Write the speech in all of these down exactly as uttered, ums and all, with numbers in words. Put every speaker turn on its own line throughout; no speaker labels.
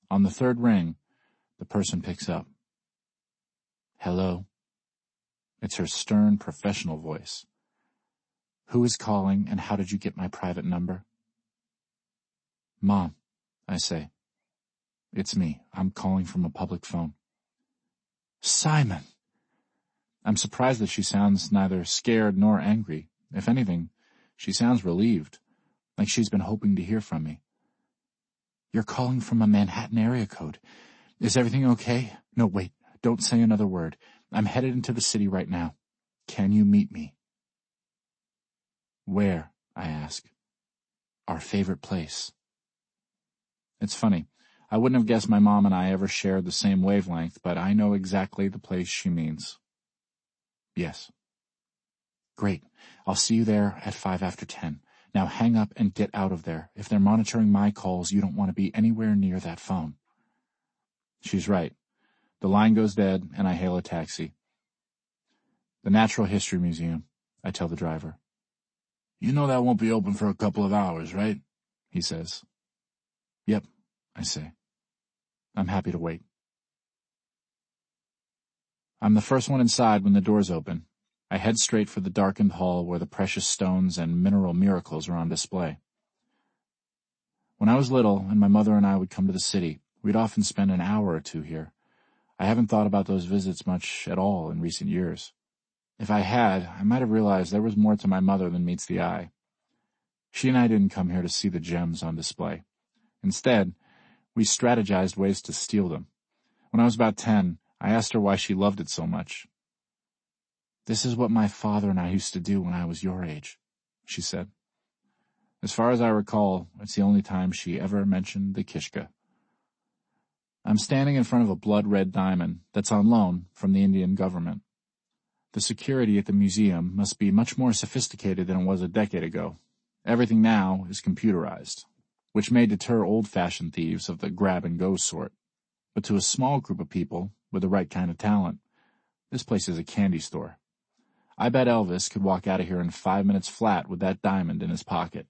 On the third ring, the person picks up. Hello. It's her stern, professional voice. Who is calling, and how did you get my private number? Mom, I say. It's me. I'm calling from a public phone. Simon! I'm surprised that she sounds neither scared nor angry. If anything, she sounds relieved, like she's been hoping to hear from me. You're calling from a Manhattan area code. Is everything okay? No, wait, don't say another word. I'm headed into the city right now. Can you meet me? Where? I ask. Our favorite place. It's funny. I wouldn't have guessed my mom and I ever shared the same wavelength, but I know exactly the place she means. Yes. Great. I'll see you there at five after ten. Now hang up and get out of there. If they're monitoring my calls, you don't want to be anywhere near that phone. She's right. The line goes dead, and I hail a taxi. The Natural History Museum, I tell the driver. You know that won't be open for a couple of hours, right? He says. Yep, I say. I'm happy to wait. I'm the first one inside when the doors open. I head straight for the darkened hall where the precious stones and mineral miracles are on display. When I was little and my mother and I would come to the city, we'd often spend an hour or two here. I haven't thought about those visits much at all in recent years. If I had, I might have realized there was more to my mother than meets the eye. She and I didn't come here to see the gems on display. Instead, we strategized ways to steal them. When I was about ten, I asked her why she loved it so much. This is what my father and I used to do when I was your age, she said. As far as I recall, it's the only time she ever mentioned the Kishka. I'm standing in front of a blood-red diamond that's on loan from the Indian government. The security at the museum must be much more sophisticated than it was a decade ago. Everything now is computerized, which may deter old-fashioned thieves of the grab-and-go sort. But to a small group of people with the right kind of talent, this place is a candy store. I bet Elvis could walk out of here in five minutes flat with that diamond in his pocket.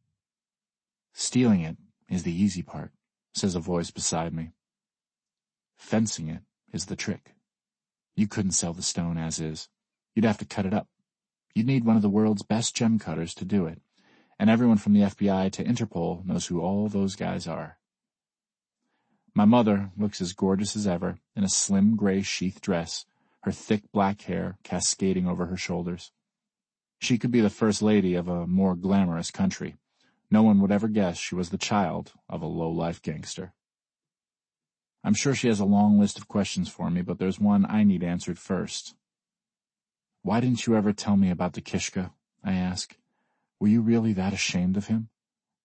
Stealing it is the easy part, says a voice beside me. Fencing it is the trick. You couldn't sell the stone as is. You'd have to cut it up. You'd need one of the world's best gem cutters to do it, and everyone from the F B I to Interpol knows who all those guys are. My mother looks as gorgeous as ever in a slim gray sheath dress, her thick black hair cascading over her shoulders. She could be the first lady of a more glamorous country. No one would ever guess she was the child of a low-life gangster. I'm sure she has a long list of questions for me, but there's one I need answered first. Why didn't you ever tell me about the Kishka? I ask. Were you really that ashamed of him?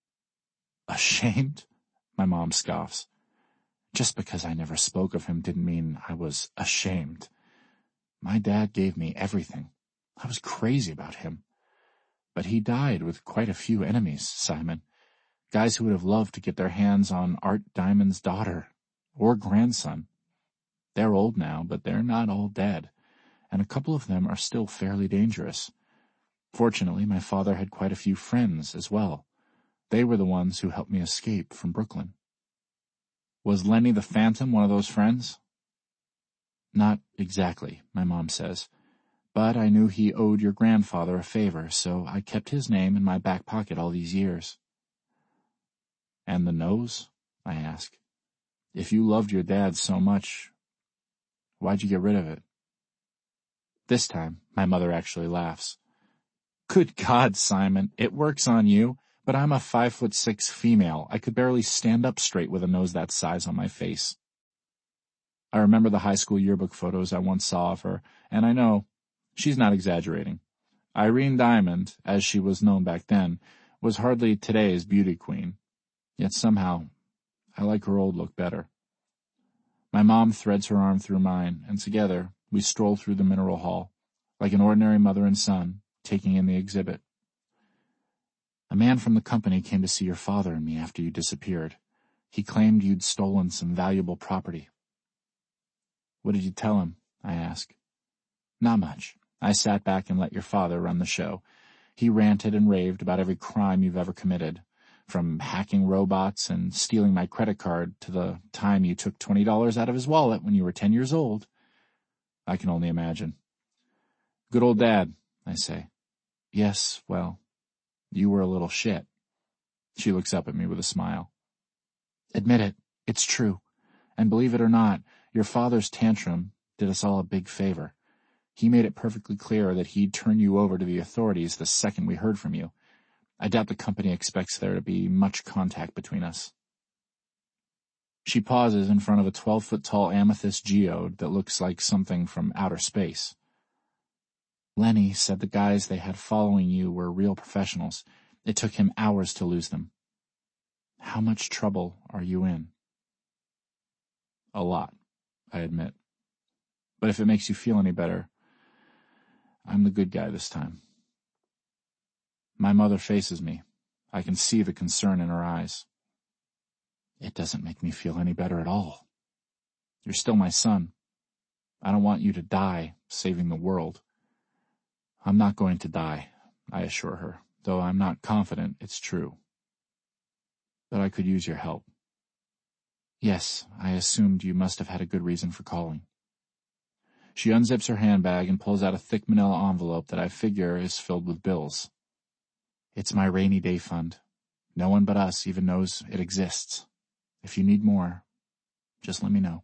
Ashamed? My mom scoffs. Just because I never spoke of him didn't mean I was ashamed. My dad gave me everything. I was crazy about him. But he died with quite a few enemies, Simon. Guys who would have loved to get their hands on Art Diamond's daughter or grandson. They're old now, but they're not all dead, and a couple of them are still fairly dangerous. Fortunately, my father had quite a few friends as well. They were the ones who helped me escape from Brooklyn. Was Lenny the Phantom one of those friends? Not exactly, my mom says, but I knew he owed your grandfather a favor, so I kept his name in my back pocket all these years. And the nose? I ask. If you loved your dad so much, why'd you get rid of it? This time, my mother actually laughs. Good God, Simon, it works on you, but I'm a five foot six female. I could barely stand up straight with a nose that size on my face. I remember the high school yearbook photos I once saw of her, and I know she's not exaggerating. Irene Diamond, as she was known back then, was hardly today's beauty queen. Yet somehow, I like her old look better. My mom threads her arm through mine, and together we stroll through the mineral hall, like an ordinary mother and son, taking in the exhibit. A man from the company came to see your father and me after you disappeared. He claimed you'd stolen some valuable property. What did you tell him? I ask. Not much. I sat back and let your father run the show. He ranted and raved about every crime you've ever committed. From hacking robots and stealing my credit card to the time you took twenty dollars out of his wallet when you were ten years old. I can only imagine. Good old Dad, I say. Yes, well, you were a little shit. She looks up at me with a smile. Admit it, it's true. And believe it or not, your father's tantrum did us all a big favor. He made it perfectly clear that he'd turn you over to the authorities the second we heard from you. I doubt the company expects there to be much contact between us. She pauses in front of a twelve-foot-tall amethyst geode that looks like something from outer space. Lenny said the guys they had following you were real professionals. It took him hours to lose them. How much trouble are you in? A lot, I admit. But if it makes you feel any better, I'm the good guy this time. My mother faces me. I can see the concern in her eyes. It doesn't make me feel any better at all. You're still my son. I don't want you to die saving the world. I'm not going to die, I assure her, though I'm not confident it's true. But I could use your help. Yes, I assumed you must have had a good reason for calling. She unzips her handbag and pulls out a thick manila envelope that I figure is filled with bills. It's my rainy day fund. No one but us even knows it exists. If you need more, just let me know.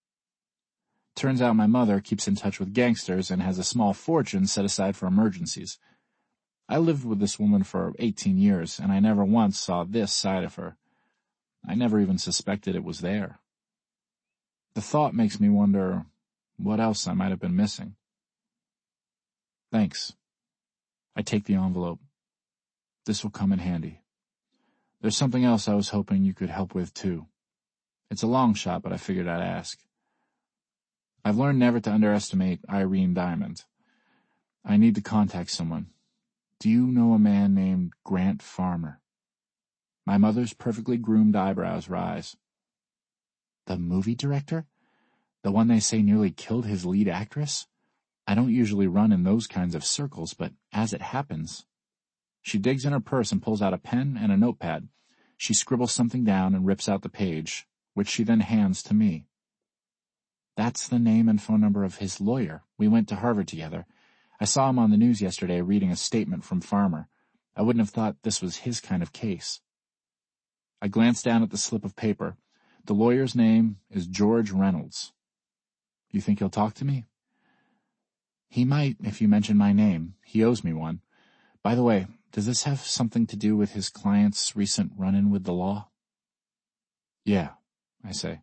Turns out my mother keeps in touch with gangsters and has a small fortune set aside for emergencies. I lived with this woman for eighteen years, and I never once saw this side of her. I never even suspected it was there. The thought makes me wonder what else I might have been missing. Thanks. I take the envelope. This will come in handy. There's something else I was hoping you could help with, too. It's a long shot, but I figured I'd ask. I've learned never to underestimate Irene Diamond. I need to contact someone. Do you know a man named Grant Farmer? My mother's perfectly groomed eyebrows rise. The movie director? The one they say nearly killed his lead actress? I don't usually run in those kinds of circles, but as it happens... She digs in her purse and pulls out a pen and a notepad. She scribbles something down and rips out the page, which she then hands to me. That's the name and phone number of his lawyer. We went to Harvard together. I saw him on the news yesterday reading a statement from Farmer. I wouldn't have thought this was his kind of case. I glanced down at the slip of paper. The lawyer's name is George Reynolds. You think he'll talk to me? He might, if you mention my name. He owes me one. By the way, does this have something to do with his client's recent run-in with the law? Yeah, I say.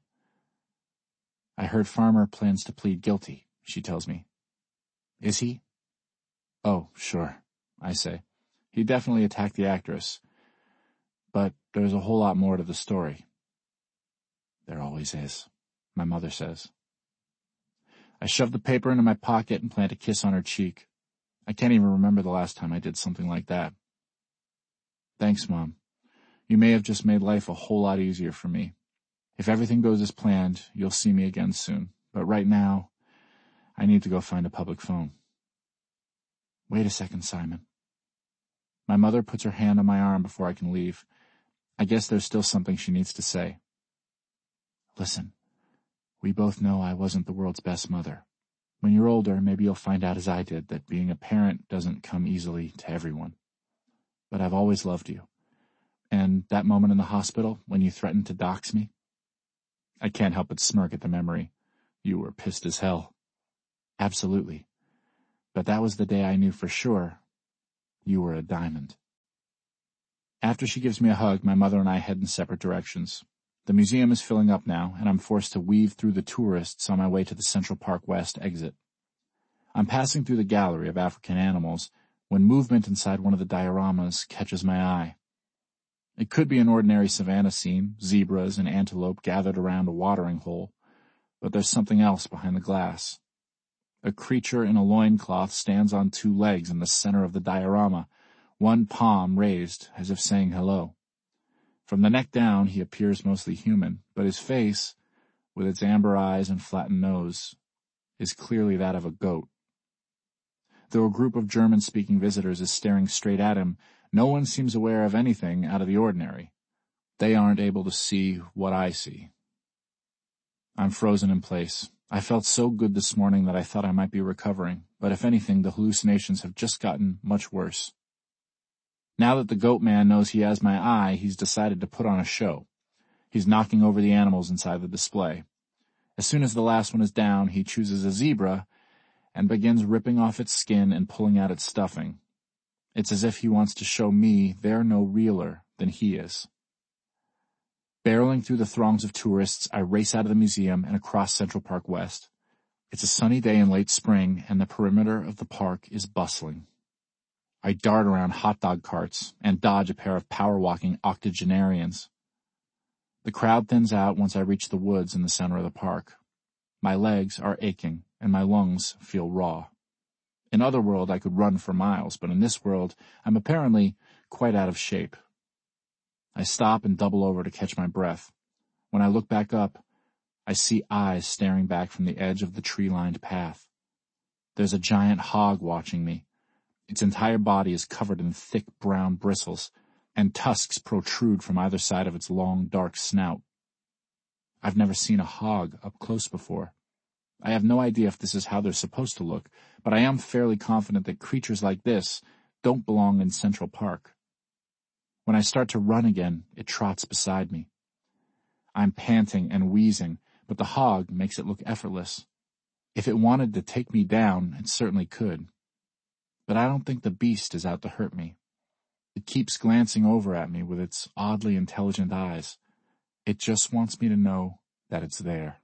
I heard Farmer plans to plead guilty, she tells me. Is he? Oh, sure, I say. He definitely attacked the actress. But there's a whole lot more to the story. There always is, my mother says. I shove the paper into my pocket and plant a kiss on her cheek. I can't even remember the last time I did something like that. Thanks, Mom. You may have just made life a whole lot easier for me. If everything goes as planned, you'll see me again soon. But right now, I need to go find a public phone. Wait a second, Simon. My mother puts her hand on my arm before I can leave. I guess there's still something she needs to say. Listen, we both know I wasn't the world's best mother. When you're older, maybe you'll find out as I did that being a parent doesn't come easily to everyone. But I've always loved you. And that moment in the hospital when you threatened to dox me? I can't help but smirk at the memory. You were pissed as hell. Absolutely. But that was the day I knew for sure you were a diamond. After she gives me a hug, my mother and I head in separate directions. The museum is filling up now, and I'm forced to weave through the tourists on my way to the Central Park West exit. I'm passing through the gallery of African animals when movement inside one of the dioramas catches my eye. It could be an ordinary savanna scene, zebras and antelope gathered around a watering hole, but there's something else behind the glass. A creature in a loincloth stands on two legs in the center of the diorama, one palm raised as if saying hello. From the neck down, he appears mostly human, but his face, with its amber eyes and flattened nose, is clearly that of a goat. Though a group of German-speaking visitors is staring straight at him, No one seems aware of anything out of the ordinary. They aren't able to see what I see. I'm frozen in place. I felt so good this morning that I thought I might be recovering, but if anything, the hallucinations have just gotten much worse. Now that the goat man knows he has my eye, he's decided to put on a show. He's knocking over the animals inside the display. As soon as the last one is down, he chooses a zebra and begins ripping off its skin and pulling out its stuffing. It's as if he wants to show me they're no realer than he is. Barreling through the throngs of tourists, I race out of the museum and across Central Park West. It's a sunny day in late spring, and the perimeter of the park is bustling. I dart around hot dog carts and dodge a pair of power-walking octogenarians. The crowd thins out once I reach the woods in the center of the park. My legs are aching, and my lungs feel raw. In other world, I could run for miles, but in this world, I'm apparently quite out of shape. I stop and double over to catch my breath. When I look back up, I see eyes staring back from the edge of the tree-lined path. There's a giant hog watching me. Its entire body is covered in thick brown bristles, and tusks protrude from either side of its long, dark snout. I've never seen a hog up close before. I have no idea if this is how they're supposed to look, but I am fairly confident that creatures like this don't belong in Central Park. When I start to run again, it trots beside me. I'm panting and wheezing, but the hog makes it look effortless. If it wanted to take me down, it certainly could. But I don't think the beast is out to hurt me. It keeps glancing over at me with its oddly intelligent eyes. It just wants me to know that it's there.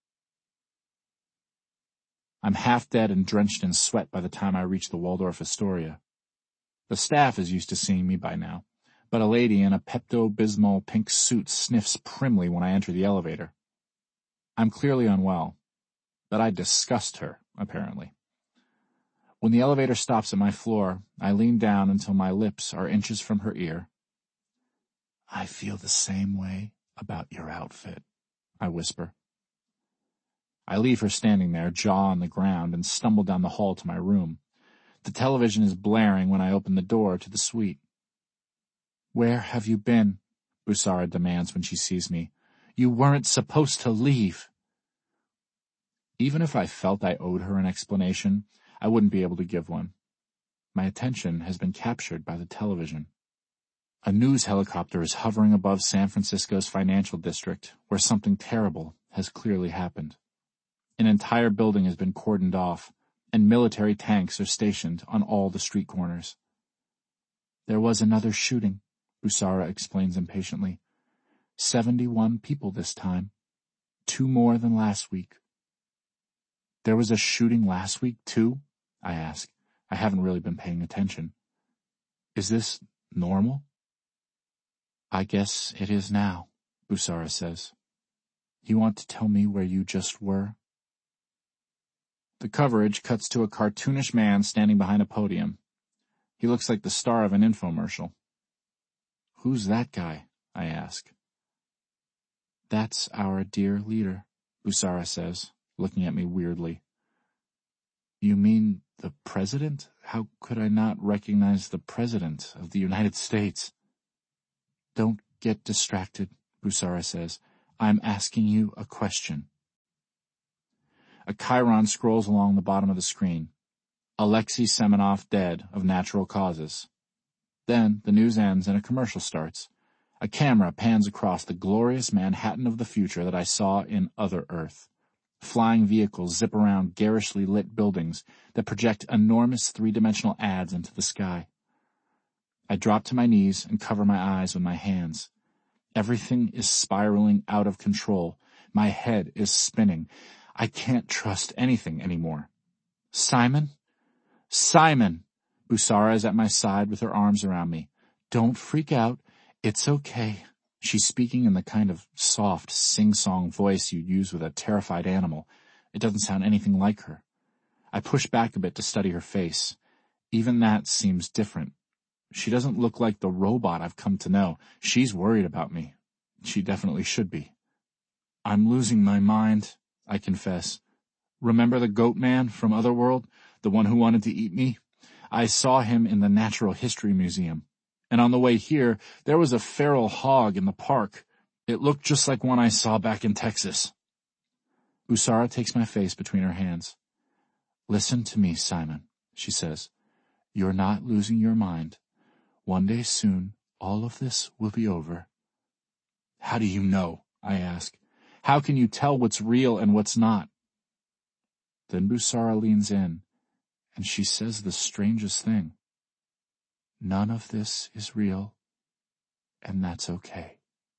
I'm half dead and drenched in sweat by the time I reach the Waldorf Astoria. The staff is used to seeing me by now, but a lady in a Pepto-Bismol pink suit sniffs primly when I enter the elevator. I'm clearly unwell, but I disgust her, apparently. When the elevator stops at my floor, I lean down until my lips are inches from her ear. "I feel the same way about your outfit," I whisper. I leave her standing there, jaw on the ground, and stumble down the hall to my room. The television is blaring when I open the door to the suite. "Where have you been?" Busara demands when she sees me. "You weren't supposed to leave." Even if I felt I owed her an explanation, I wouldn't be able to give one. My attention has been captured by the television. A news helicopter is hovering above San Francisco's financial district, where something terrible has clearly happened. An entire building has been cordoned off, and military tanks are stationed on all the street corners. "There was another shooting," Busara explains impatiently. Seventy-one people this time. Two more than last week." "There was a shooting last week, too?" I ask. I haven't really been paying attention. "Is this normal?" "I guess it is now," Busara says. "You want to tell me where you just were?" The coverage cuts to a cartoonish man standing behind a podium. He looks like the star of an infomercial. "Who's that guy?" I ask. "That's our dear leader," Busara says, looking at me weirdly. "You mean the president? How could I not recognize the president of the United States?" "Don't get distracted," Busara says. "I'm asking you a question." A chyron scrolls along the bottom of the screen. Alexei Semenov dead of natural causes. Then the news ends and a commercial starts. A camera pans across the glorious Manhattan of the future that I saw in Other Earth. Flying vehicles zip around garishly lit buildings that project enormous three-dimensional ads into the sky. I drop to my knees and cover my eyes with my hands. Everything is spiraling out of control. My head is spinning. I can't trust anything anymore. "Simon? Simon!" Busara is at my side with her arms around me. "Don't freak out. It's okay." She's speaking in the kind of soft, sing-song voice you'd use with a terrified animal. It doesn't sound anything like her. I push back a bit to study her face. Even that seems different. She doesn't look like the robot I've come to know. She's worried about me. She definitely should be. "I'm losing my mind," I confess. "Remember the goat man from Otherworld? The one who wanted to eat me? I saw him in the Natural History Museum. And on the way here, there was a feral hog in the park. It looked just like one I saw back in Texas. Busara takes my face between her hands. Listen to me, Simon, she says. You're not losing your mind. One day soon, all of this will be over. How do you know? I ask. How can you tell what's real and what's not? Then Busara leans in, and she says the strangest thing. None of this is real, and that's okay.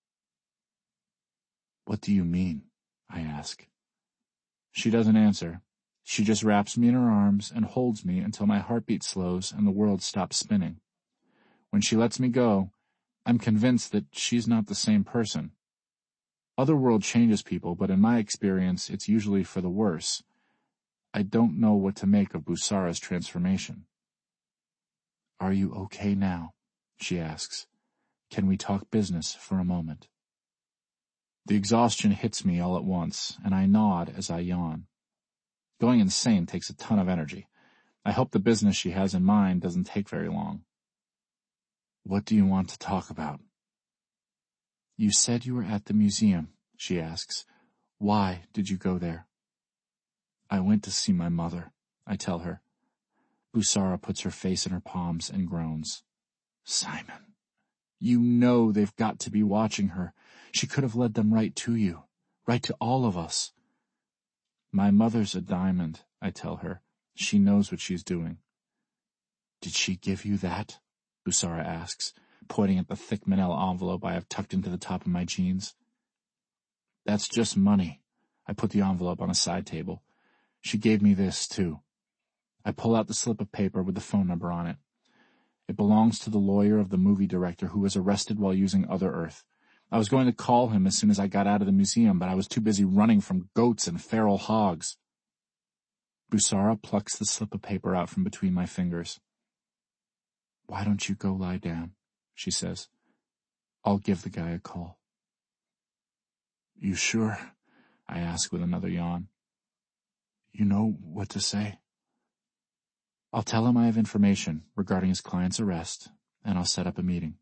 What do you mean? I ask. She doesn't answer. She just wraps me in her arms and holds me until my heartbeat slows and the world stops spinning. When she lets me go, I'm convinced that she's not the same person. Otherworld changes people, but in my experience, it's usually for the worse. I don't know what to make of Busara's transformation. Are you okay now? She asks. Can we talk business for a moment? The exhaustion hits me all at once, and I nod as I yawn. Going insane takes a ton of energy. I hope the business she has in mind doesn't take very long. What do you want to talk about? You said you were at the museum, she asks. Why did you go there? I went to see my mother, I tell her. Busara puts her face in her palms and groans. Simon, you know they've got to be watching her. She could have led them right to you, right to all of us. My mother's a diamond, I tell her. She knows what she's doing. Did she give you that? Busara asks, pointing at the thick manila envelope I have tucked into the top of my jeans. That's just money. I put the envelope on a side table. She gave me this, too. I pull out the slip of paper with the phone number on it. It belongs to the lawyer of the movie director who was arrested while using Other Earth. I was going to call him as soon as I got out of the museum, but I was too busy running from goats and feral hogs. Busara plucks the slip of paper out from between my fingers. Why don't you go lie down? She says. I'll give the guy a call. You sure? I ask with another yawn. You know what to say? I'll tell him I have information regarding his client's arrest, and I'll set up a meeting.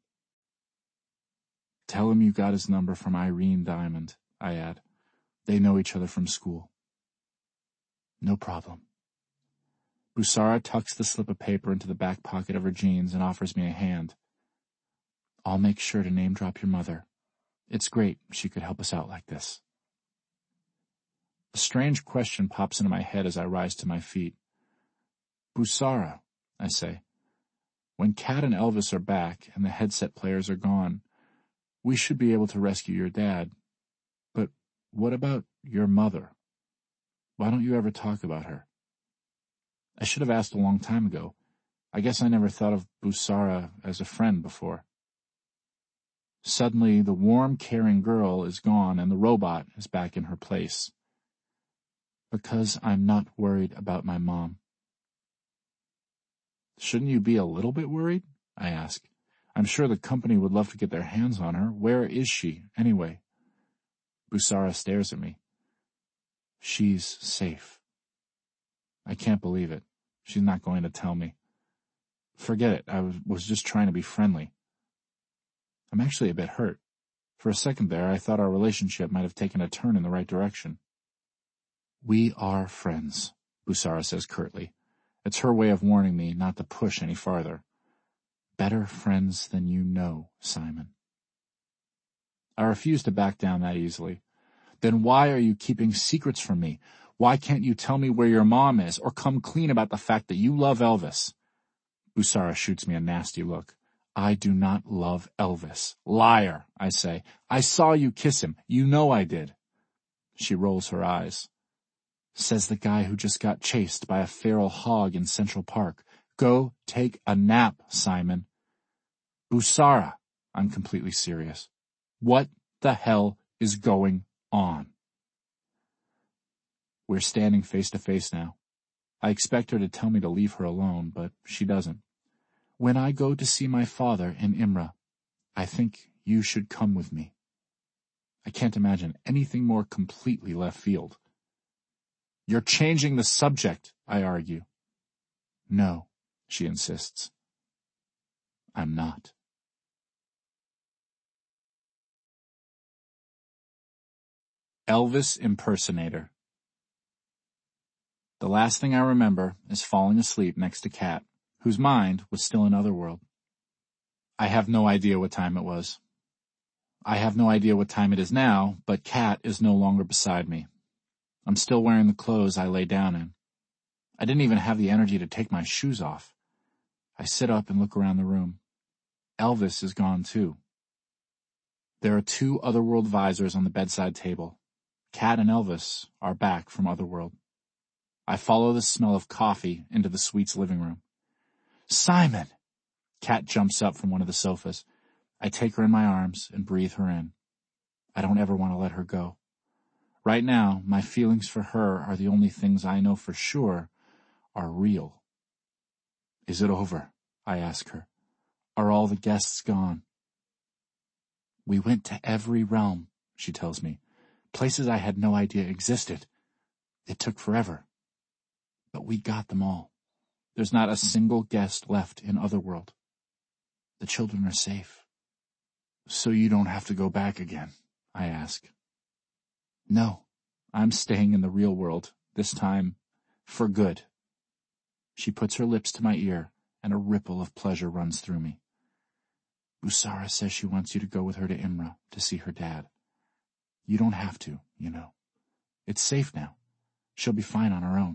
Tell him you got his number from Irene Diamond, I add. They know each other from school. No problem. Busara tucks the slip of paper into the back pocket of her jeans and offers me a hand. I'll make sure to name drop your mother. It's great she could help us out like this. A strange question pops into my head as I rise to my feet. Busara, I say, when Kat and Elvis are back and the headset players are gone, we should be able to rescue your dad. But what about your mother? Why don't you ever talk about her? I should have asked a long time ago. I guess I never thought of Busara as a friend before. Suddenly, the warm, caring girl is gone and the robot is back in her place. Because I'm not worried about my mom. Shouldn't you be a little bit worried? I ask. I'm sure the company would love to get their hands on her. Where is she, anyway? Busara stares at me. She's safe. I can't believe it. She's not going to tell me. Forget it. I was just trying to be friendly. I'm actually a bit hurt. For a second there, I thought our relationship might have taken a turn in the right direction. We are friends, Busara says curtly. It's her way of warning me not to push any farther. Better friends than you know, Simon. I refuse to back down that easily. Then why are you keeping secrets from me? Why can't you tell me where your mom is, or come clean about the fact that you love Elvis? Busara shoots me a nasty look. I do not love Elvis. Liar, I say. I saw you kiss him. You know I did. She rolls her eyes. Says the guy who just got chased by a feral hog in Central Park. Go take a nap, Simon. Busara, I'm completely serious. What the hell is going on? We're standing face to face now. I expect her to tell me to leave her alone, but she doesn't. When I go to see my father in Imra, I think you should come with me. I can't imagine anything more completely left field. You're changing the subject, I argue. No, she insists. I'm not. Elvis Impersonator. The last thing I remember is falling asleep next to Kat, whose mind was still in Otherworld. I have no idea what time it was. I have no idea what time it is now, but Kat is no longer beside me. I'm still wearing the clothes I lay down in. I didn't even have the energy to take my shoes off. I sit up and look around the room. Elvis is gone too. There are two Otherworld visors on the bedside table. Kat and Elvis are back from Otherworld. I follow the smell of coffee into the suite's living room. Simon! Kat jumps up from one of the sofas. I take her in my arms and breathe her in. I don't ever want to let her go. Right now, my feelings for her are the only things I know for sure are real. Is it over? I ask her. Are all the guests gone? We went to every realm, she tells me. Places I had no idea existed. It took forever. But we got them all. There's not a single guest left in Otherworld. The children are safe. So you don't have to go back again, I ask. No, I'm staying in the real world, this time for good. She puts her lips to my ear, and a ripple of pleasure runs through me. Busara says she wants you to go with her to Imra to see her dad. You don't have to, you know. It's safe now. She'll be fine on her own.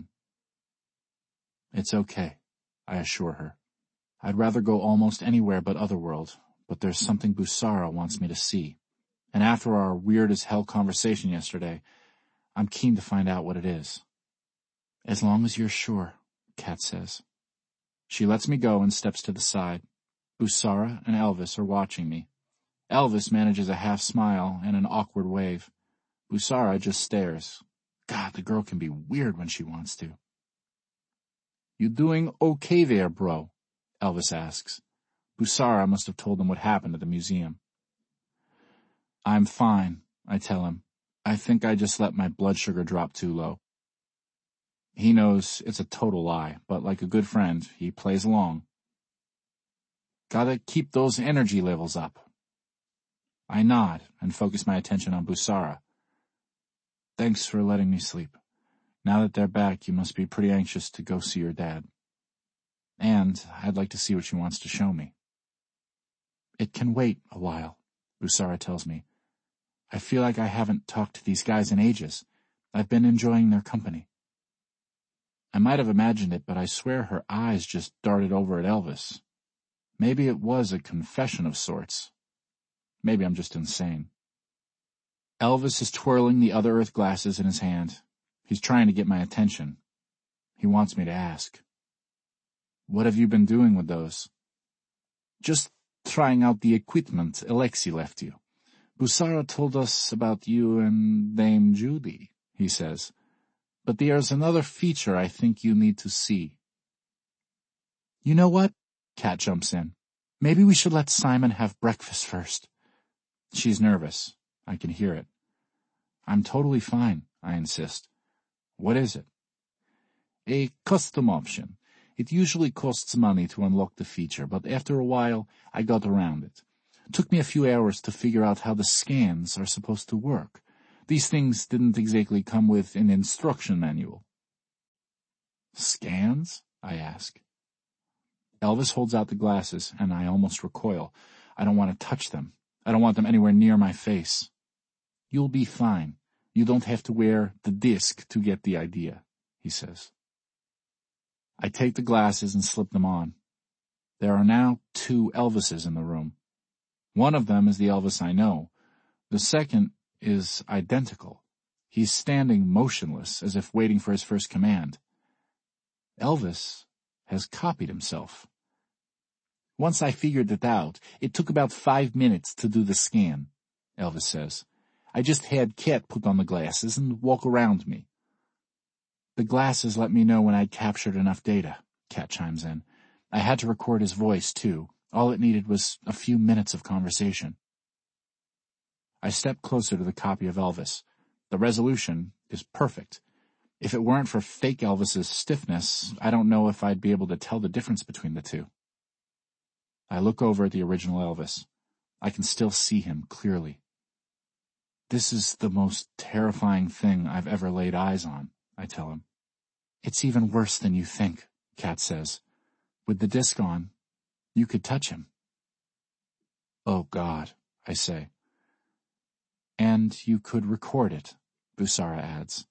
It's okay, I assure her. I'd rather go almost anywhere but Otherworld, but there's something Busara wants me to see. And after our weird-as-hell conversation yesterday, I'm keen to find out what it is. As long as you're sure, Kat says. She lets me go and steps to the side. Busara and Elvis are watching me. Elvis manages a half smile and an awkward wave. Busara just stares. God, the girl can be weird when she wants to. You doing okay there, bro? Elvis asks. Busara must have told him what happened at the museum. I'm fine, I tell him. I think I just let my blood sugar drop too low. He knows it's a total lie, but like a good friend, he plays along. Gotta keep those energy levels up. I nod and focus my attention on Busara. Thanks for letting me sleep. Now that they're back, you must be pretty anxious to go see your dad. And I'd like to see what she wants to show me. It can wait a while, Busara tells me. I feel like I haven't talked to these guys in ages. I've been enjoying their company. I might have imagined it, but I swear her eyes just darted over at Elvis. Maybe it was a confession of sorts. Maybe I'm just insane. Elvis is twirling the other Earth glasses in his hand. He's trying to get my attention. He wants me to ask. What have you been doing with those? Just trying out the equipment Alexei left you. Busara told us about you and Dame Judy, he says. But there's another feature I think you need to see. You know what? Kat jumps in. Maybe we should let Simon have breakfast first. She's nervous. I can hear it. I'm totally fine, I insist. What is it? A custom option. It usually costs money to unlock the feature, but after a while, I got around it. It took me a few hours to figure out how the scans are supposed to work. These things didn't exactly come with an instruction manual. Scans? I ask. Elvis holds out the glasses, and I almost recoil. I don't want to touch them. I don't want them anywhere near my face. You'll be fine. You don't have to wear the disc to get the idea, he says. I take the glasses and slip them on. There are now two Elvises in the room. One of them is the Elvis I know. The second is identical. He's standing motionless, as if waiting for his first command. Elvis has copied himself. Once I figured it out, it took about five minutes to do the scan, Elvis says. I just had Kat put on the glasses and walk around me. The glasses let me know when I'd captured enough data, Kat chimes in. I had to record his voice, too. All it needed was a few minutes of conversation. I step closer to the copy of Elvis. The resolution is perfect. If it weren't for fake Elvis's stiffness, I don't know if I'd be able to tell the difference between the two. I look over at the original Elvis. I can still see him clearly. This is the most terrifying thing I've ever laid eyes on, I tell him. It's even worse than you think, Kat says. With the disc on, you could touch him. Oh, God, I say. And you could record it, Busara adds.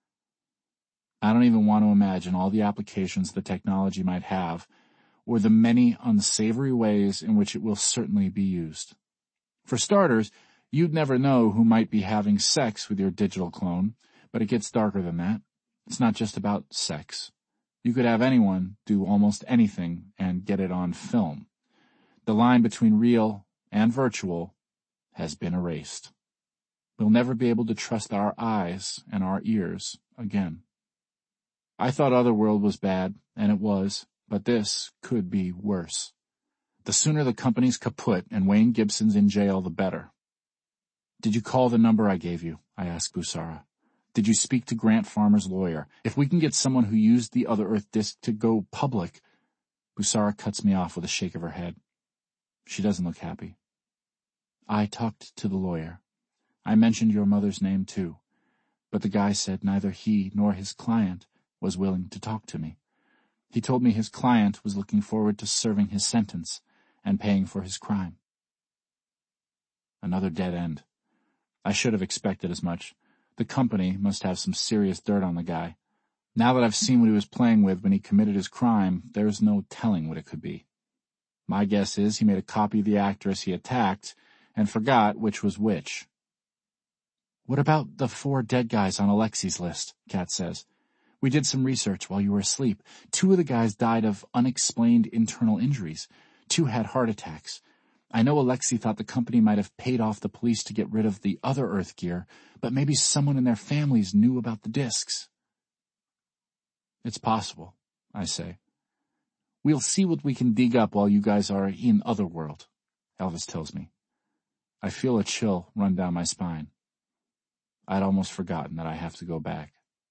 I don't even want to imagine all the applications the technology might have, or the many unsavory ways in which it will certainly be used. For starters, you'd never know who might be having sex with your digital clone, but it gets darker than that. It's not just about sex. You could have anyone do almost anything and get it on film. The line between real and virtual has been erased. We'll never be able to trust our eyes and our ears again. I thought Otherworld was bad, and it was, but this could be worse. The sooner the company's kaput and Wayne Gibson's in jail, the better. Did you call the number I gave you? I asked Busara. Did you speak to Grant Farmer's lawyer? If we can get someone who used the Other Earth disc to go public... Busara cuts me off with a shake of her head. She doesn't look happy. I talked to the lawyer. I mentioned your mother's name too, but the guy said neither he nor his client was willing to talk to me. He told me his client was looking forward to serving his sentence and paying for his crime. Another dead end. I should have expected as much. The company must have some serious dirt on the guy. Now that I've seen what he was playing with when he committed his crime, there's no telling what it could be. My guess is he made a copy of the actress he attacked and forgot which was which. What about the four dead guys on Alexi's list? Kat says. We did some research while you were asleep. Two of the guys died of unexplained internal injuries. Two had heart attacks. I know Alexi thought the company might have paid off the police to get rid of the Other Earth gear, but maybe someone in their families knew about the discs. It's possible, I say. We'll see what we can dig up while you guys are in Otherworld, Elvis tells me. I feel a chill run down my spine. I'd almost forgotten that I have to go back.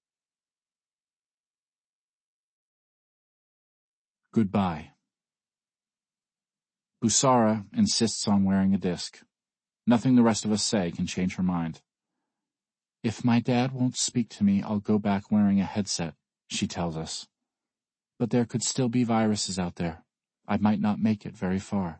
Goodbye. Busara insists on wearing a disc. Nothing the rest of us say can change her mind. If my dad won't speak to me, I'll go back wearing a headset, she tells us. But there could still be viruses out there. I might not make it very far.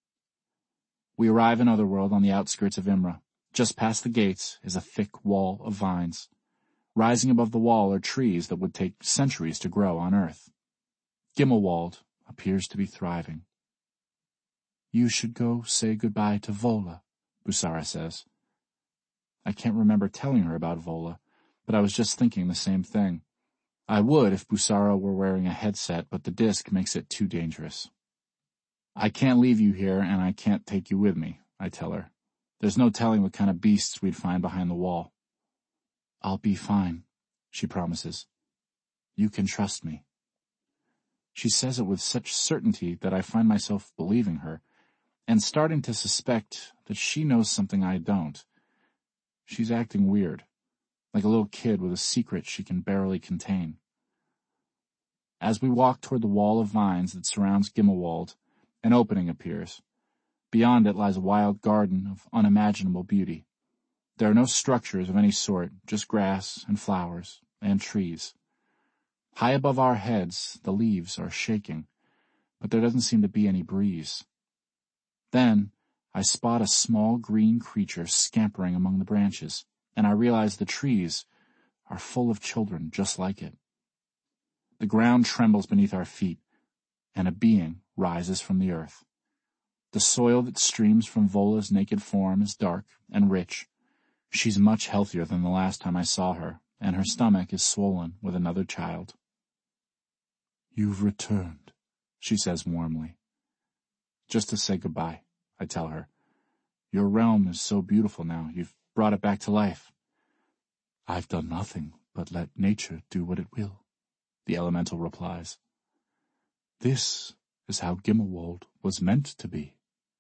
We arrive in Otherworld on the outskirts of Imra. Just past the gates is a thick wall of vines. Rising above the wall are trees that would take centuries to grow on Earth. Gimmelwald appears to be thriving. You should go say goodbye to Vola, Busara says. I can't remember telling her about Vola, but I was just thinking the same thing. I would if Busara were wearing a headset, but the disc makes it too dangerous. I can't leave you here, and I can't take you with me, I tell her. There's no telling what kind of beasts we'd find behind the wall. I'll be fine, she promises. You can trust me. She says it with such certainty that I find myself believing her, and starting to suspect that she knows something I don't. She's acting weird, like a little kid with a secret she can barely contain. As we walk toward the wall of vines that surrounds Gimmelwald, an opening appears. Beyond it lies a wild garden of unimaginable beauty. There are no structures of any sort, just grass and flowers and trees. High above our heads, the leaves are shaking, but there doesn't seem to be any breeze. Then, I spot a small green creature scampering among the branches, and I realize the trees are full of children just like it. The ground trembles beneath our feet, and a being rises from the earth. The soil that streams from Vola's naked form is dark and rich. She's much healthier than the last time I saw her, and her stomach is swollen with another child. You've returned, she says warmly. Just to say goodbye, I tell her. Your realm is so beautiful now, you've brought it back to life. I've done nothing but let nature do what it will, the elemental replies. This is how Gimmelwald was meant to be.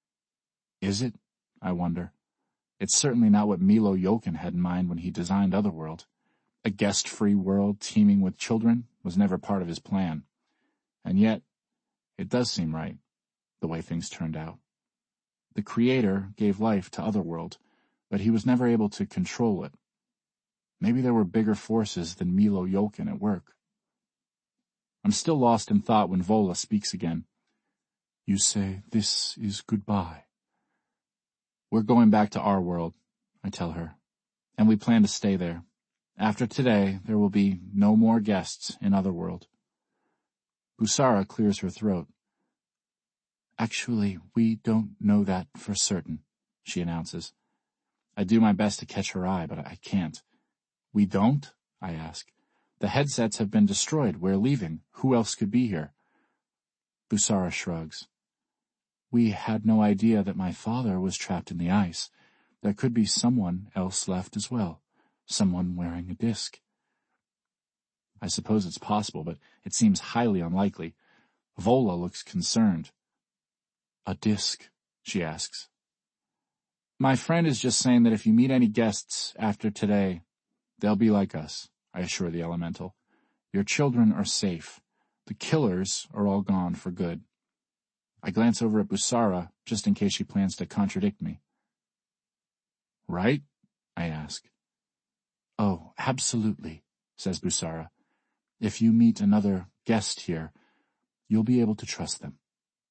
Is it? I wonder. It's certainly not what Milo Jokin had in mind when he designed Otherworld. A guest-free world teeming with children was never part of his plan. And yet, it does seem right, the way things turned out. The Creator gave life to Otherworld, but he was never able to control it. Maybe there were bigger forces than Milo Yolkin at work. I'm still lost in thought when Vola speaks again. You say this is goodbye. We're going back to our world, I tell her, and we plan to stay there. After today, there will be no more guests in Otherworld. Busara clears her throat. Actually, we don't know that for certain, she announces. I do my best to catch her eye, but I can't. We don't? I ask. The headsets have been destroyed. We're leaving. Who else could be here? Busara shrugs. We had no idea that my father was trapped in the ice. There could be someone else left as well. Someone wearing a disc. I suppose it's possible, but it seems highly unlikely. Vola looks concerned. A disc? She asks. My friend is just saying that if you meet any guests after today, they'll be like us, I assure the elemental. Your children are safe. The killers are all gone for good. I glance over at Busara, just in case she plans to contradict me. Right? I ask. Oh, absolutely, says Busara. If you meet another guest here, you'll be able to trust them.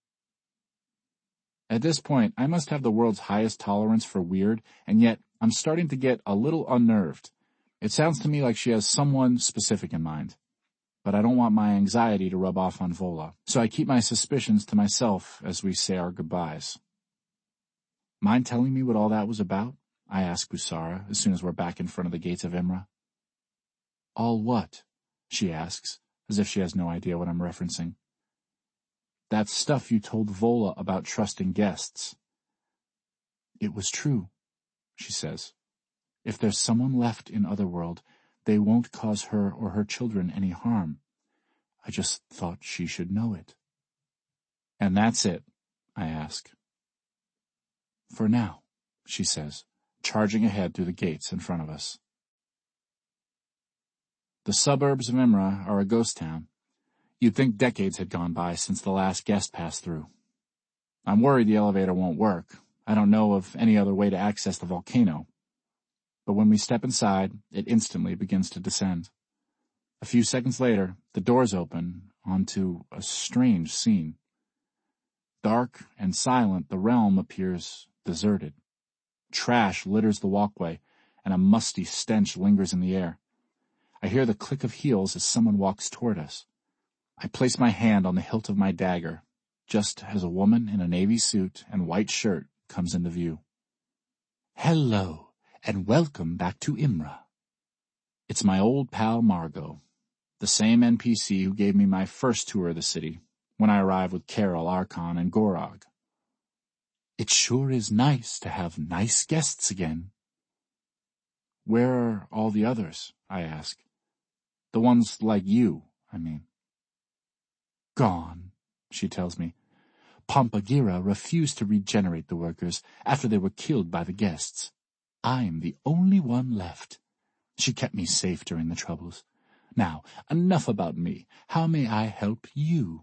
At this point, I must have the world's highest tolerance for weird, and yet I'm starting to get a little unnerved. It sounds to me like she has someone specific in mind. But I don't want my anxiety to rub off on Vola, so I keep my suspicions to myself as we say our goodbyes. Mind telling me what all that was about? I ask Busara as soon as we're back in front of the gates of Imra. All what? She asks, as if she has no idea what I'm referencing. That stuff you told Vola about trusting guests. It was true, she says. If there's someone left in Otherworld, they won't cause her or her children any harm. I just thought she should know it. And that's it, I ask. For now, she says, charging ahead through the gates in front of us. The suburbs of Imra are a ghost town. You'd think decades had gone by since the last guest passed through. I'm worried the elevator won't work. I don't know of any other way to access the volcano. But when we step inside, it instantly begins to descend. A few seconds later, the doors open onto a strange scene. Dark and silent, the realm appears deserted. Trash litters the walkway, and a musty stench lingers in the air. I hear the click of heels as someone walks toward us. I place my hand on the hilt of my dagger, just as a woman in a navy suit and white shirt comes into view. Hello, and welcome back to Imra. It's my old pal Margot, the same N P C who gave me my first tour of the city, when I arrived with Carol, Archon, and Gorog. It sure is nice to have nice guests again. Where are all the others? I ask. The ones like you, I mean. Gone, she tells me. Pompagira refused to regenerate the workers after they were killed by the guests. I'm the only one left. She kept me safe during the troubles. Now, enough about me. How may I help you?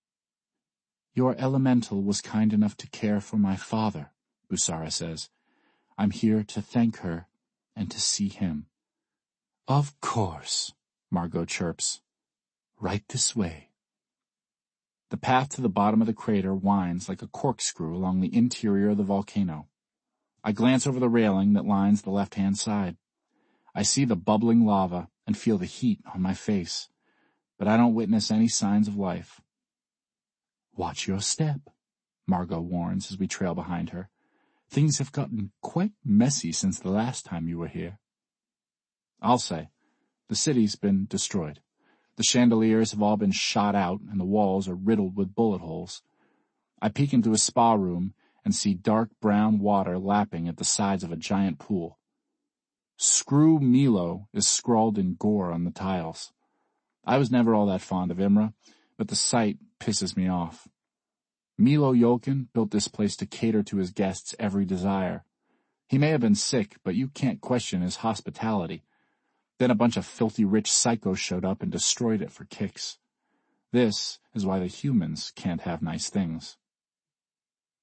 Your elemental was kind enough to care for my father, Busara says. I'm here to thank her and to see him. Of course, Margot chirps. Right this way. The path to the bottom of the crater winds like a corkscrew along the interior of the volcano. I glance over the railing that lines the left-hand side. I see the bubbling lava and feel the heat on my face, but I don't witness any signs of life. Watch your step, Margot warns as we trail behind her. Things have gotten quite messy since the last time you were here. I'll say, the city's been destroyed. The chandeliers have all been shot out and the walls are riddled with bullet holes. I peek into a spa room and see dark brown water lapping at the sides of a giant pool. Screw Milo is scrawled in gore on the tiles. I was never all that fond of Imra, but the sight pisses me off. Milo Yolkin built this place to cater to his guests' every desire. He may have been sick, but you can't question his hospitality. Then a bunch of filthy rich psychos showed up and destroyed it for kicks. This is why the humans can't have nice things.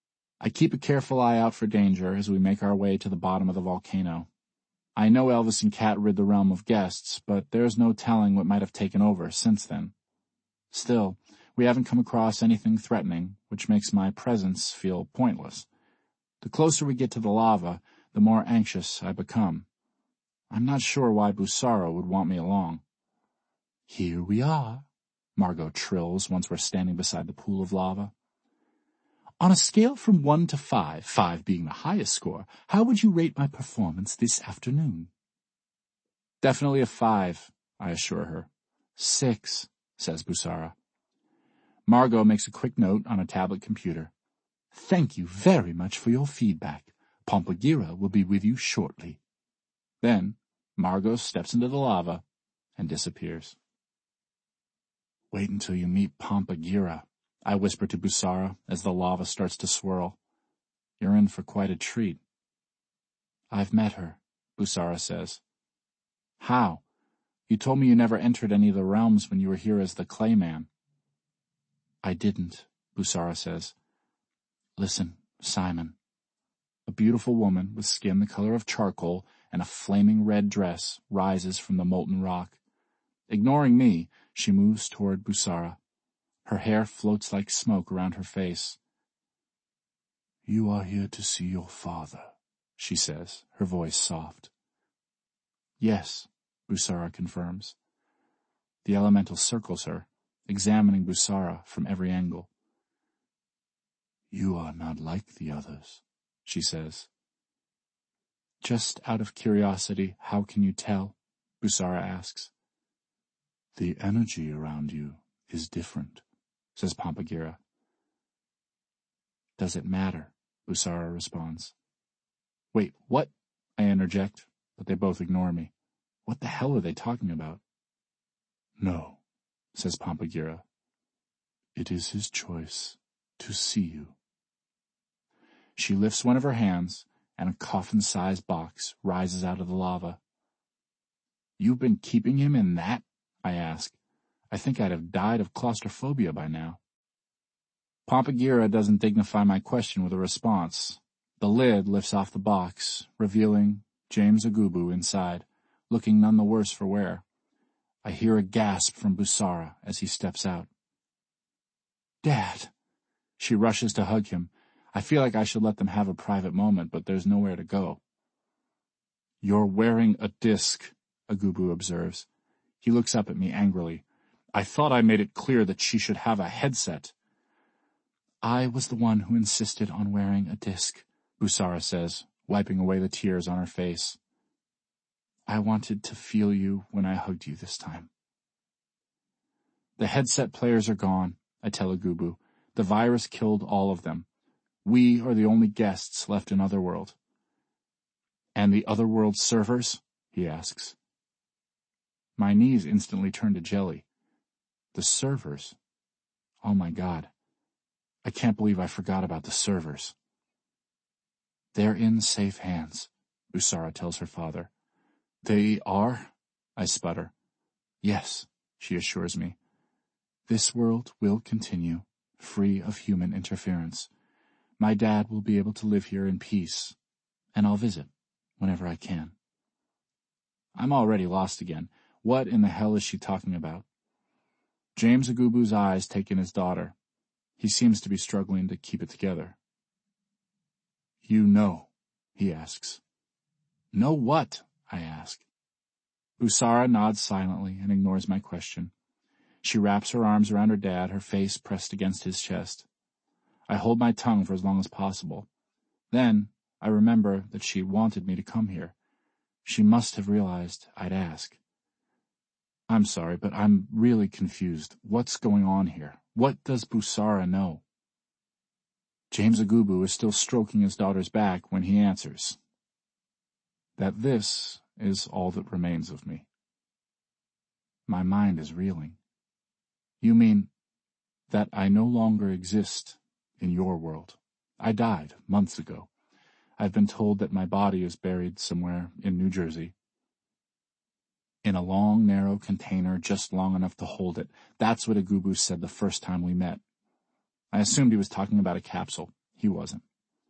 I keep a careful eye out for danger as we make our way to the bottom of the volcano. I know Elvis and Kat rid the realm of guests, but there's no telling what might have taken over since then. Still, we haven't come across anything threatening, which makes my presence feel pointless. The closer we get to the lava, the more anxious I become. I'm not sure why Busara would want me along. "Here we are," Margot trills once we're standing beside the pool of lava. "On a scale from one to five, five being the highest score, how would you rate my performance this afternoon?" "Definitely a five," I assure her. "Six," says Busara. Margot makes a quick note on a tablet computer. "Thank you very much for your feedback. Pompagira will be with you shortly." Then Margot steps into the lava and disappears. "Wait until you meet Pompagira," I whisper to Busara as the lava starts to swirl. "You're in for quite a treat." "I've met her," Busara says. "How? You told me you never entered any of the realms when you were here as the Clay Man." "I didn't," Busara says. "Listen, Simon." A beautiful woman with skin the color of charcoal and a flaming red dress rises from the molten rock. Ignoring me, she moves toward Busara. Her hair floats like smoke around her face. "You are here to see your father," she says, her voice soft. "Yes," Busara confirms. The elemental circles her, examining Busara from every angle. "You are not like the others," she says. "Just out of curiosity, how can you tell?" Busara asks. "The energy around you is different," says Pompagira. "Does it matter?" Busara responds. "Wait, what?" I interject, but they both ignore me. What the hell are they talking about? "No," says Pompagira. "It is his choice to see you." She lifts one of her hands, and a coffin-sized box rises out of the lava. "You've been keeping him in that?" I ask. I think I'd have died of claustrophobia by now. Pompagira doesn't dignify my question with a response. The lid lifts off the box, revealing James Agubu inside, looking none the worse for wear. I hear a gasp from Busara as he steps out. "Dad!" She rushes to hug him. I feel like I should let them have a private moment, but there's nowhere to go. "You're wearing a disc," Agubu observes. He looks up at me angrily. "I thought I made it clear that she should have a headset." "I was the one who insisted on wearing a disc," Busara says, wiping away the tears on her face. "I wanted to feel you when I hugged you this time." "The headset players are gone," I tell Agubu. "The virus killed all of them. We are the only guests left in Otherworld." "And the Otherworld servers?" he asks. My knees instantly turn to jelly. The servers? Oh my God. I can't believe I forgot about the servers. "They're in safe hands," Busara tells her father. "They are?" I sputter. "Yes," she assures me. "This world will continue, free of human interference. My dad will be able to live here in peace, and I'll visit whenever I can." I'm already lost again. What in the hell is she talking about? James Agubu's eyes take in his daughter. He seems to be struggling to keep it together. "You know," he asks. "Know what?" I ask. Busara nods silently and ignores my question. She wraps her arms around her dad, her face pressed against his chest. I hold my tongue for as long as possible. Then I remember that she wanted me to come here. She must have realized I'd ask. "I'm sorry, but I'm really confused. What's going on here? What does Busara know?" James Agubu is still stroking his daughter's back when he answers that this is all that remains of me. My mind is reeling. "You mean that I no longer exist in your world? I died months ago. I've been told that my body is buried somewhere in New Jersey. In a long, narrow container just long enough to hold it. That's what Agubu said the first time we met. I assumed he was talking about a capsule. He wasn't.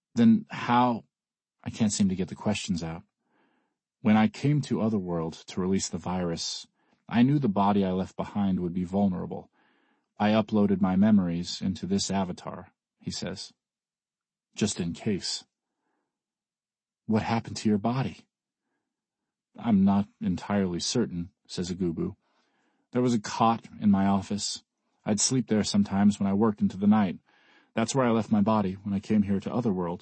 Then how... I can't seem to get the questions out. When I came to Otherworld to release the virus, I knew the body I left behind would be vulnerable. I uploaded my memories into this avatar, he says. Just in case. What happened to your body? I'm not entirely certain, says Agubu. There was a cot in my office. I'd sleep there sometimes when I worked into the night. That's where I left my body when I came here to Otherworld.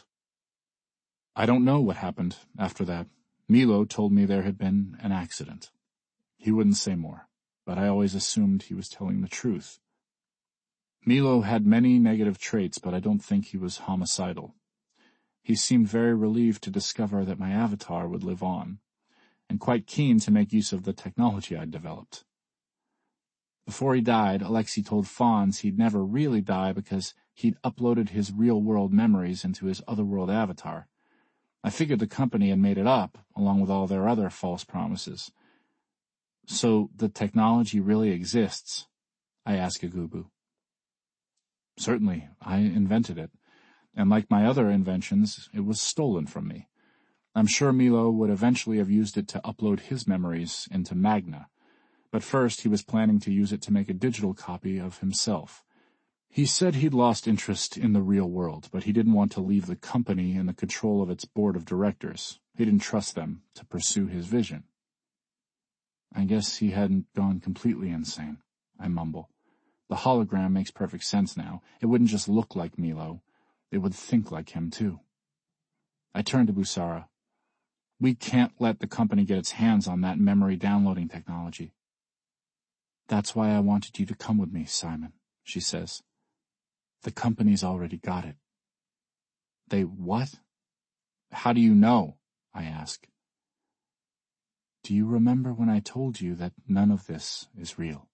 I don't know what happened after that. Milo told me there had been an accident. He wouldn't say more, but I always assumed he was telling the truth. Milo had many negative traits, but I don't think he was homicidal. He seemed very relieved to discover that my avatar would live on, and quite keen to make use of the technology I'd developed. Before he died, Alexei told Fonz he'd never really die because he'd uploaded his real-world memories into his Otherworld avatar. I figured the company had made it up, along with all their other false promises. So the technology really exists? I asked Agubu. Certainly, I invented it, and like my other inventions, it was stolen from me. I'm sure Milo would eventually have used it to upload his memories into Magna, but first he was planning to use it to make a digital copy of himself. He said he'd lost interest in the real world, but he didn't want to leave the company in the control of its board of directors. He didn't trust them to pursue his vision. I guess he hadn't gone completely insane, I mumble. The hologram makes perfect sense now. It wouldn't just look like Milo. It would think like him, too. I turn to Busara. We can't let the company get its hands on that memory downloading technology. That's why I wanted you to come with me, Simon, she says. The company's already got it. They what? How do you know? I ask. Do you remember when I told you that none of this is real?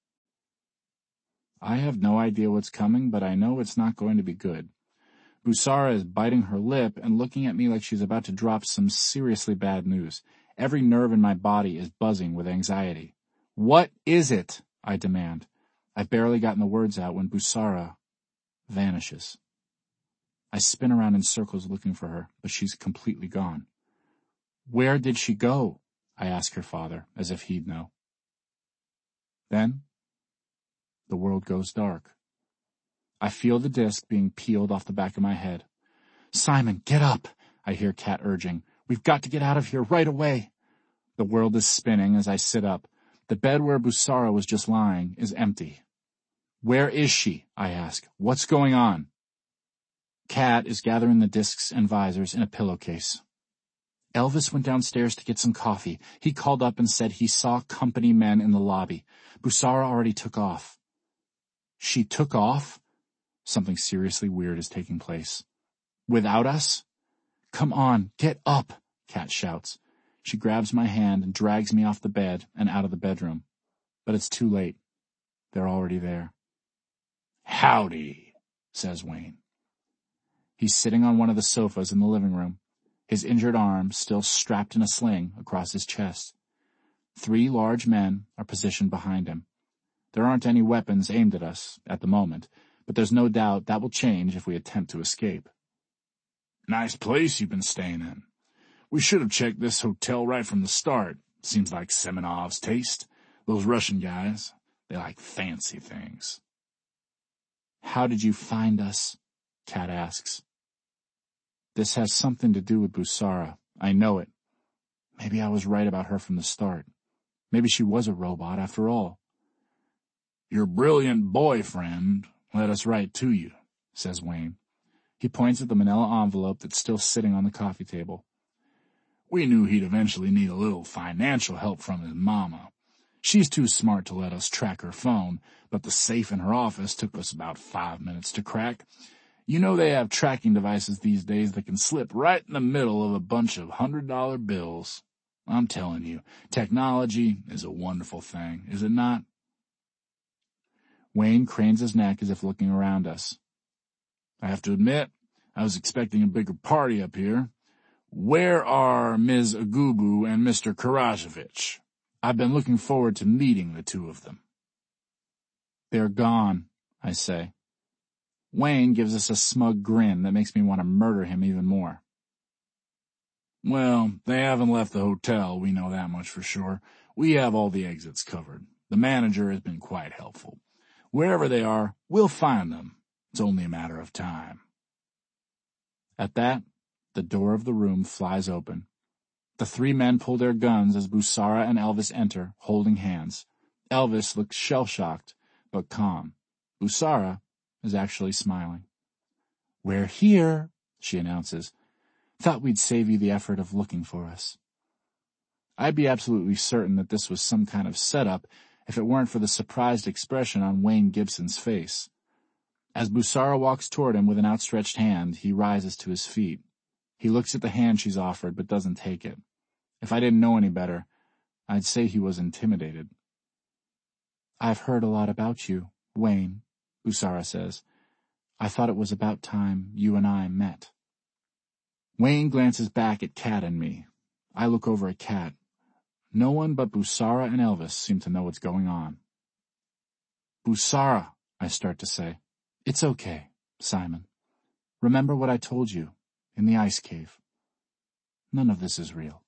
I have no idea what's coming, but I know it's not going to be good. Busara is biting her lip and looking at me like she's about to drop some seriously bad news. Every nerve in my body is buzzing with anxiety. What is it? I demand. I've barely gotten the words out when Busara vanishes. I spin around in circles looking for her, but she's completely gone. Where did she go? I ask her father, as if he'd know. Then, the world goes dark. I feel the disc being peeled off the back of my head. Simon, get up, I hear Kat urging. We've got to get out of here right away. The world is spinning as I sit up. The bed where Busara was just lying is empty. Where is she? I ask. What's going on? Kat is gathering the discs and visors in a pillowcase. Elvis went downstairs to get some coffee. He called up and said he saw company men in the lobby. Busara already took off. She took off? Something seriously weird is taking place. Without us? Come on, get up, Kat shouts. She grabs my hand and drags me off the bed and out of the bedroom. But it's too late. They're already there. Howdy, says Wayne. He's sitting on one of the sofas in the living room, his injured arm still strapped in a sling across his chest. Three large men are positioned behind him. There aren't any weapons aimed at us at the moment, but there's no doubt that will change if we attempt to escape. Nice place you've been staying in. We should have checked this hotel right from the start. Seems like Semenov's taste. Those Russian guys, they like fancy things. How did you find us? Kat asks. This has something to do with Busara. I know it. Maybe I was right about her from the start. Maybe she was a robot after all. Your brilliant boyfriend led us right to you, says Wayne. He points at the manila envelope that's still sitting on the coffee table. We knew he'd eventually need a little financial help from his mama. She's too smart to let us track her phone, but the safe in her office took us about five minutes to crack. You know they have tracking devices these days that can slip right in the middle of a bunch of hundred-dollar bills. I'm telling you, technology is a wonderful thing, is it not? Wayne cranes his neck as if looking around us. I have to admit, I was expecting a bigger party up here. Where are Miz Agubu and Mister Karajevich? I've been looking forward to meeting the two of them. They're gone, I say. Wayne gives us a smug grin that makes me want to murder him even more.
Well, they haven't left the hotel, we know that much for sure. We have all the exits covered. The manager has been quite helpful. Wherever they are, we'll find them. It's only a matter of time.
At that, the door of the room flies open. The three men pull their guns as Busara and Elvis enter, holding hands. Elvis looks shell-shocked, but calm. Busara is actually smiling. "We're here," she announces. "Thought we'd save you the effort of looking for us." I'd be absolutely certain that this was some kind of setup if it weren't for the surprised expression on Wayne Gibson's face. As Busara walks toward him with an outstretched hand, he rises to his feet. He looks at the hand she's offered, but doesn't take it. If I didn't know any better, I'd say he was intimidated. "I've heard a lot about you, Wayne," Busara says. "I thought it was about time you and I met." Wayne glances back at Kat and me. I look over at Kat. No one but Busara and Elvis seem to know what's going on. "Busara," I start to say. "It's okay, Simon. Remember what I told you in the ice cave. None of this is real."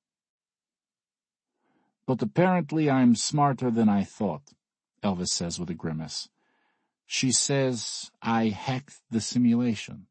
"But apparently I'm smarter than I thought," Elvis says with a grimace. "She says I hacked the simulation."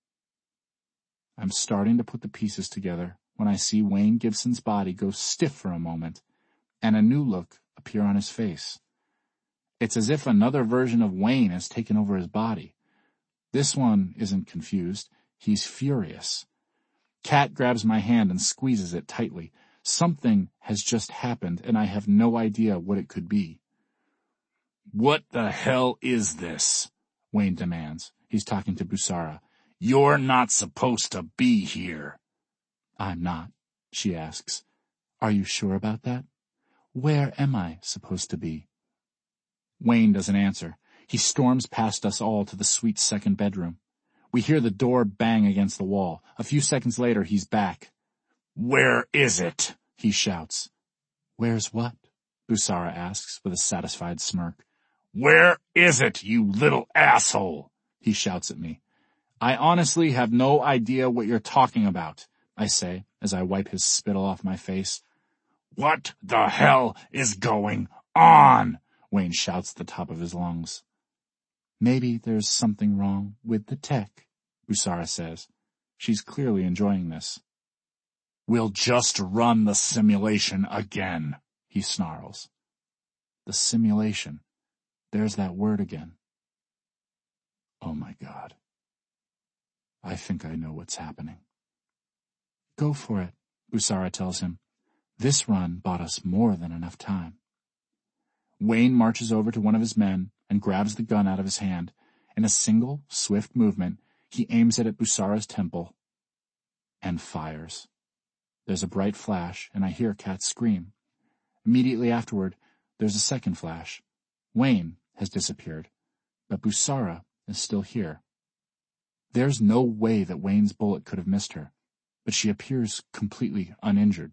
I'm starting to put the pieces together when I see Wayne Gibson's body go stiff for a moment and a new look appear on his face. It's as if another version of Wayne has taken over his body. This one isn't confused. He's furious. Kat grabs my hand and squeezes it tightly. Something has just happened, and I have no idea what it could be.
"What the hell is this?"
Wayne demands. He's talking to Busara.
"You're not supposed to be here."
"I'm not," she asks. "Are you sure about that? Where am I supposed to be?" Wayne doesn't answer. He storms past us all to the suite's second bedroom. We hear the door bang against the wall. A few seconds later, he's back.
"Where is it?" he shouts.
"Where's what?" Busara asks with a satisfied smirk.
"Where is it, you little asshole?" he shouts at me.
"I honestly have no idea what you're talking about," I say as I wipe his spittle off my face.
"What the hell is going on?" Wayne shouts at the top of his lungs.
"Maybe there's something wrong with the tech," Busara says. She's clearly enjoying this.
"We'll just run the simulation again," he snarls.
The simulation. There's that word again.
Oh my God.
I think I know what's happening. "Go for it," Busara tells him. "This run bought us more than enough time." Wayne marches over to one of his men and grabs the gun out of his hand. In a single, swift movement, he aims it at Busara's temple and fires. There's a bright flash, and I hear Kat scream. Immediately afterward, there's a second flash. Wayne has disappeared, but Busara is still here. There's no way that Wayne's bullet could have missed her, but she appears completely uninjured.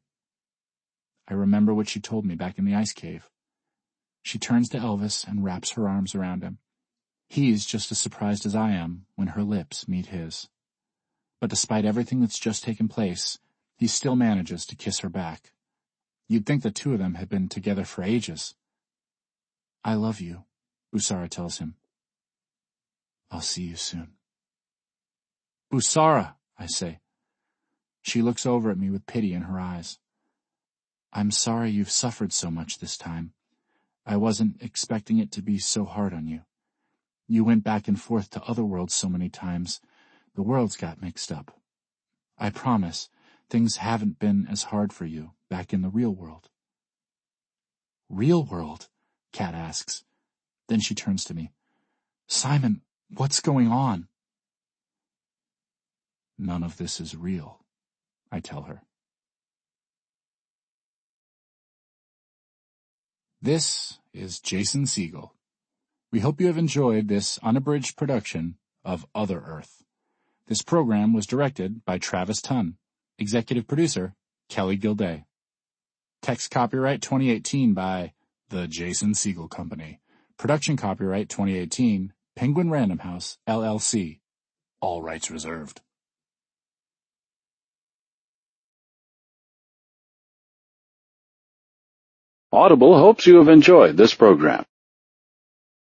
I remember what she told me back in the ice cave. She turns to Elvis and wraps her arms around him. He's just as surprised as I am when her lips meet his. But despite everything that's just taken place, he still manages to kiss her back. You'd think the two of them had been together for ages. "I love you," Busara tells him. "I'll see you soon." "Busara," I say. She looks over at me with pity in her eyes. "I'm sorry you've suffered so much this time. I wasn't expecting it to be so hard on you. You went back and forth to other worlds so many times, the worlds got mixed up. I promise, things haven't been as hard for you back in the real world." "Real world?" Kat asks. Then she turns to me. "Simon, what's going on?" "None of this is real," I tell her. This is Jason Segel. We hope you have enjoyed this unabridged production of Other Earth. This program was directed by Travis Tunn. Executive producer, Kelly Gilday. Text copyright twenty eighteen by The Jason Segel Company. Production copyright twenty eighteen Penguin Random House, L L C.
All rights reserved.
Audible hopes you have enjoyed this program.